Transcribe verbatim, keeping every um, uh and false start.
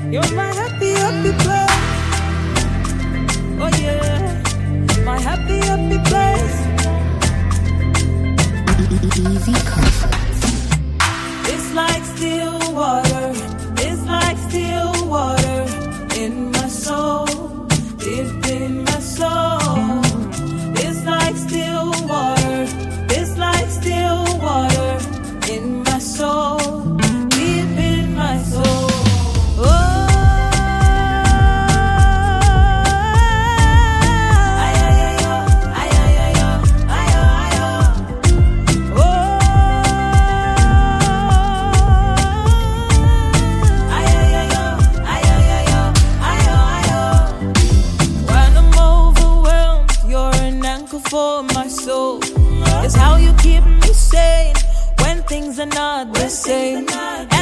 You're my happy, happy place. Oh yeah, my happy, happy place. Easy comfort. It's like still water. It's like still water in my soul, deep in my soul. It's like still water. It's like still water in my soul, deep in my soul. For my soul, it's how you keep me sane when things are not the same.